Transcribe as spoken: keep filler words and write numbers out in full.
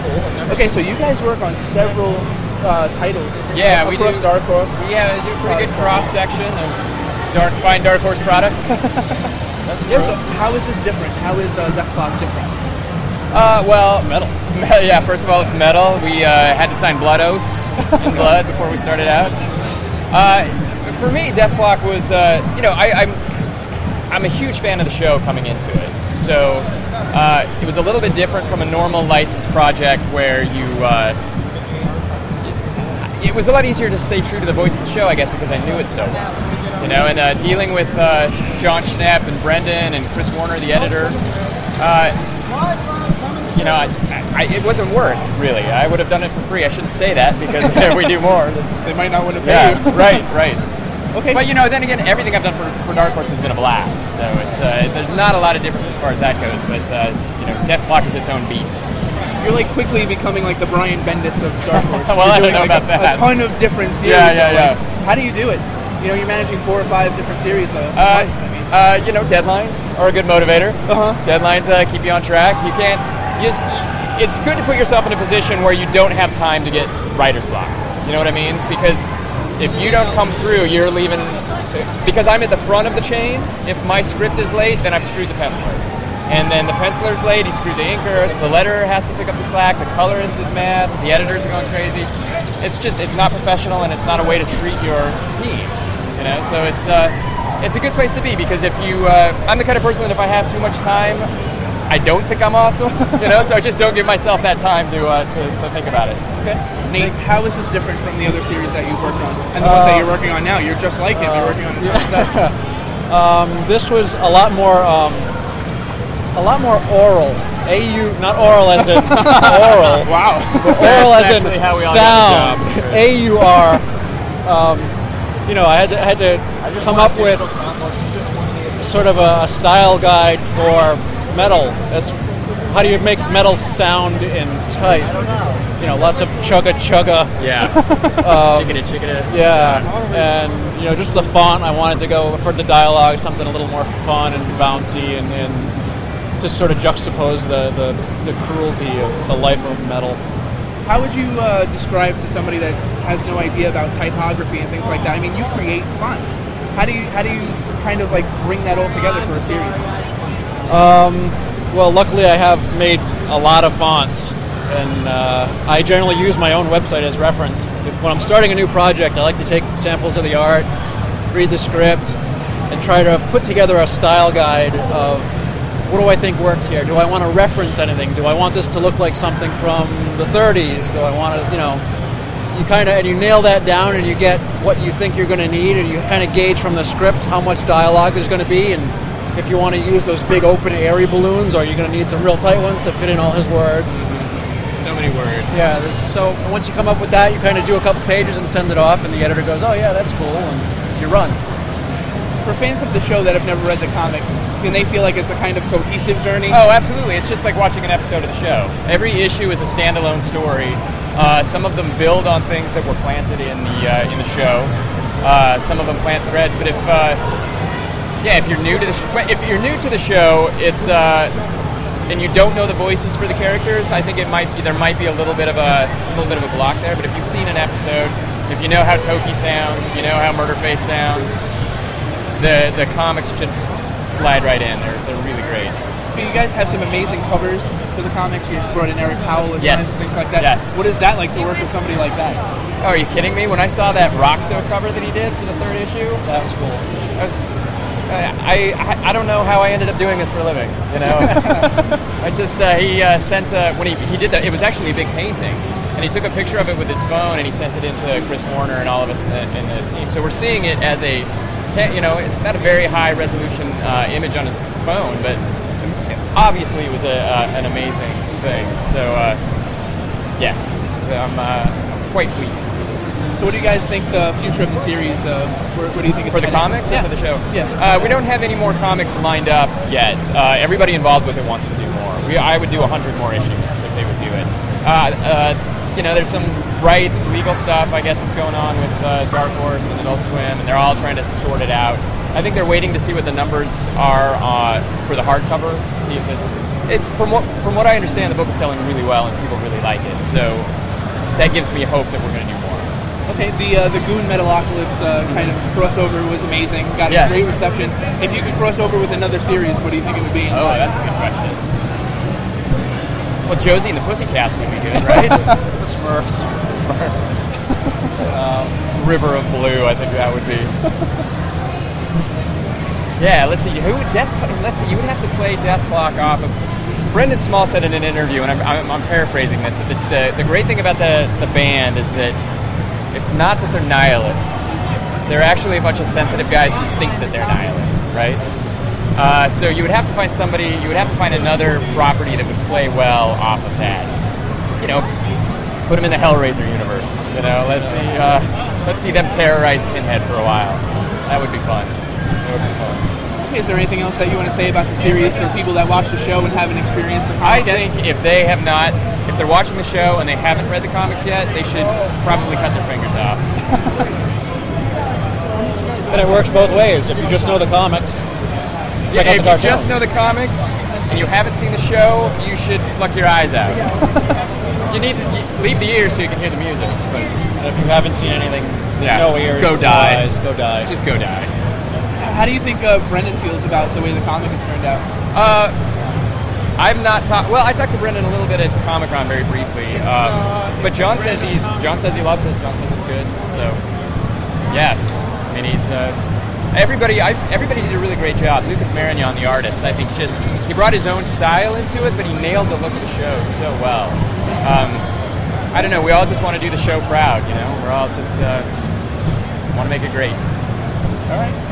cool. I've never Okay, seen so you guys work on several uh, titles. Yeah, we do. across Dark Horse. We uh, do a pretty good cross section of dark, fine Dark Horse products. That's Yeah, true. so how is this different? How is uh, Dethklok different? Uh, well, It's metal. me- yeah. First of all, it's metal. We uh, had to sign blood oaths in blood before we started out. Uh, for me, Dethklok was, uh, you know, I, I'm I'm a huge fan of the show coming into it. So uh, it was a little bit different from a normal licensed project where you. Uh, it was a lot easier to stay true to the voice of the show, I guess, because I knew it so well. You know, and uh, dealing with uh, John Schnepp and Brendan and Chris Warner, the editor. Uh, You know, I, I, it wasn't work, really. I would have done it for free. I shouldn't say that, because if we do more... They might not want to pay Yeah, you. right, right. Okay. But, you know, then again, everything I've done for, for Dark Horse has been a blast. So it's uh, there's not a lot of difference as far as that goes, but, uh, you know, Dethklok is its own beast. You're like quickly becoming like the Brian Bendis of Dark Horse. Well, You're I don't doing, know like, about a, that. A ton of different series. Yeah, yeah, Like, yeah. How do you do it? You know, you're managing four or five different series. Uh, a Uh, month, I mean. uh, you know, deadlines are a good motivator. Uh-huh. Deadlines uh, keep you on track. You can't. You just, it's good to put yourself in a position where you don't have time to get writer's block. You know what I mean? Because if you don't come through, you're leaving. Because I'm at the front of the chain. If my script is late, then I've screwed the penciler. And then the penciler's late. He screwed the inker. The letter has to pick up the slack. The colorist is mad. The editors are going crazy. It's just, it's not professional, and it's not a way to treat your team. You know, so it's uh, it's a good place to be, because if you, uh, I'm the kind of person that if I have too much time, I don't think I'm awesome. You know, so I just don't give myself that time to uh, to, to think about it. Okay. Nate, how is this different from the other series that you've worked on? And the ones that you're working on now? You're just like him. You're working on the top stuff. Um, this was a lot more, um, a lot more oral. A U, not oral as in oral. Wow. Oral That's as in actually how we all sound. got the job. A U R. Um, you know, I had to had to come up with sort of a, a style guide for metal. That's how do you make metal sound in type? You know, lots of chugga chugga. Yeah. Um, chicken it, chicken it. Yeah, and you know, just the font. I wanted to go for the dialogue, something a little more fun and bouncy, and, and to sort of juxtapose the, the, the cruelty of the life of metal. How would you uh, describe to somebody that has no idea about typography and things like that? I mean, you create fonts. How do you how do you kind of like bring that all together for a series? Um, well, luckily I have made a lot of fonts, and uh, I generally use my own website as reference. If, when I'm starting a new project, I like to take samples of the art, read the script, and try to put together a style guide of what do I think works here? Do I want to reference anything? Do I want this to look like something from the thirties? Do I want to, you know, you kind of, and you nail that down and you get what you think you're going to need, and you kind of gauge from the script how much dialogue there's going to be, and if you want to use those big open airy balloons, or are you going to need some real tight ones to fit in all his words? So many words. Yeah, there's, so once you come up with that, you kind of do a couple pages and send it off, and the editor goes, oh yeah, that's cool, and you run. For fans of the show that have never read the comic, can they feel like it's a kind of cohesive journey? Oh, absolutely. It's just like watching an episode of the show. Every issue is a standalone story. Uh, some of them build on things that were planted in the uh, in the show. Uh, some of them plant threads. But if uh, yeah, if you're new to the sh- if you're new to the show, it's uh, and you don't know the voices for the characters, I think it might be, there might be a little bit of a, a little bit of a block there. But if you've seen an episode, if you know how Toki sounds, if you know how Murderface sounds, the the comics just slide right in. They're they're really great. You guys have some amazing covers for the comics. You brought in Eric Powell and Yes. things like that. Yeah. What is that like to work with somebody like that? Oh, are you kidding me? When I saw that Roxo cover that he did for the third issue, That was cool. I was, I, I, I don't know how I ended up doing this for a living. You know, I just uh, he uh, sent uh, when he he did that. It was actually a big painting, and he took a picture of it with his phone, and he sent it into Chris Warner and all of us in the, in the team. So we're seeing it as a, you know, not a very high resolution uh, image on his phone, but obviously it was a uh, an amazing thing. So uh, yes, I'm uh, quite pleased. So what do you guys think the future of the series, uh, where, where do you think it's For the headed? comics or Yeah. for the show? Yeah. Uh, we don't have any more comics lined up yet. Uh, everybody involved with it wants to do more. We, I would do one hundred more issues if they would do it. Uh, uh, you know, there's some rights, legal stuff, I guess, that's going on with uh, Dark Horse and Adult Swim, and they're all trying to sort it out. I think they're waiting to see what the numbers are uh, for the hardcover, to see if it it, from what from what I understand, the book is selling really well and people really like it. So that gives me hope that we're going to do more. Okay, the uh, the Goon Metalocalypse uh, kind of crossover was amazing. Got a Yeah. great reception. If you could cross over with another series, what do you think it would be? and Oh, why? that's a good question. Well, Josie and the Pussycats would be good, right? The Smurfs. Smurfs. um, River of Blue, I think that would be. Yeah, let's see. Who would Death? Let's see. You would have to play Death Clock off of. Brendan Small said in an interview, and I'm, I'm, I'm paraphrasing this, that the, the, the great thing about the, the band is that it's not that they're nihilists. They're actually a bunch of sensitive guys who think that they're nihilists, right? Uh, so you would have to find somebody, you would have to find another property that would play well off of that. You know, put them in the Hellraiser universe. You know, let's see, uh, let's see them terrorize Pinhead for a while. That would be fun. That would be fun. Okay, is there anything else that you want to say about the series for people that watch the show and haven't experienced the I comic yet? think if they have not, if they're watching the show and they haven't read the comics yet, they should probably cut their fingers off. And it works both ways. If you just know the comics, Yeah, check out if the you just cartoon. know the comics and you haven't seen the show, you should pluck your eyes out. You need to you, leave the ears so you can hear the music. But And if you haven't seen anything, Yeah, no ears, go no die. eyes, go die. just go die. How do you think uh, Brendan feels about the way the comic has turned out? Uh, I've not talked. Well, I talked to Brendan a little bit at Comic-Con very briefly, um, but John says he's John says he loves it. John says it's good. So, yeah, I mean he's uh, everybody. I, everybody did a really great job. Lucas Marignon, the artist, I think just he brought his own style into it, but he nailed the look of the show so well. Um, I don't know. We all just want to do the show proud. You know, we're all just, uh, just want to make it great. All right.